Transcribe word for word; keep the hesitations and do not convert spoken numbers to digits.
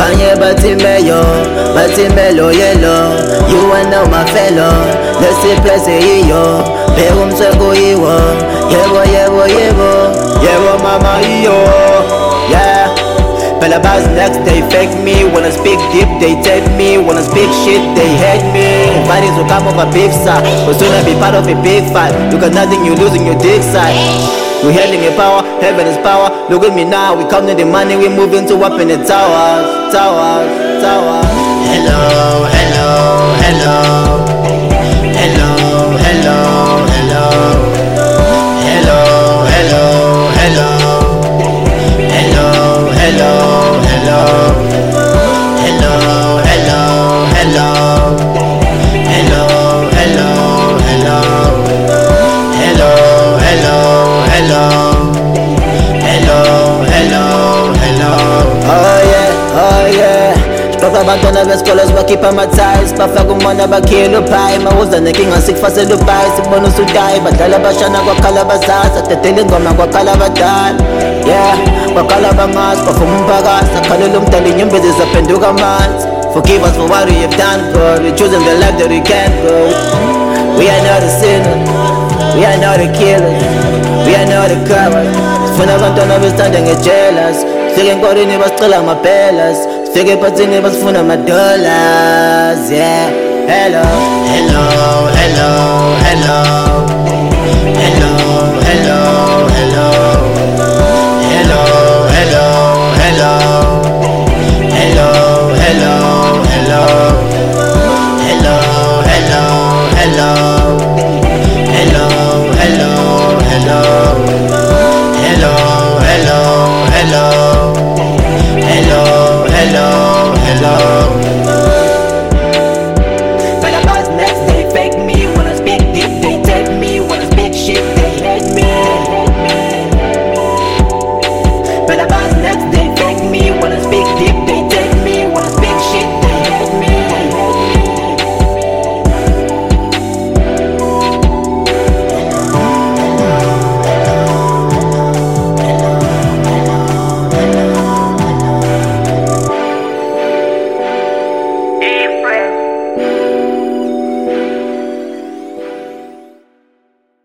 Banye bathi meyo, bathi melo yellow. You and now my fellow, let's see place iyo. Bego mswengu iwo, yebo yebo yebo, yebo mama iyo. Yeah. Fella buzz next they fake me. When I speak deep they take me. When I speak shit they hate me. Bodies will come over big side, but soon I be part of a big fight. You got nothing, you losing your dick side. We handling your power, heaven is power. Look at me now, we counting the money, we moving to up in the towers, towers, towers. Hello, hello, hello. Hello, hello, hello. Hello, hello, hello. Hello, hello, hello. Hello, hello, hello. Hello, hello, hello. Hello, hello, hello. Hello, hello, hello. Oh yeah, oh yeah. Papa bantwana besikolo sibakhipha ama-ties. Bafaka umona bakhiyela uphayi. Mawuza nenkinga sikufasela uphayi. Sibona usutayi badlala bashana kwakhala bazazi. Adedela ingoma kwakhala badala. Yeah, kwakhala bangazi bafuma umphakathi. Akhalela umdala inyembezi zaphenduka amanzi. Forgive us for what we have done, God. We're choosing the life that we can't go. We are not the sinners, we are not the killers, we are not the cowards. Sifuna abantwana besithanda nge-jealous. Sifike enkoreni basicela ama-bellas. Sifike ephathini basifuna ama-dollars. Yeah, hello, Hello, hello, hello.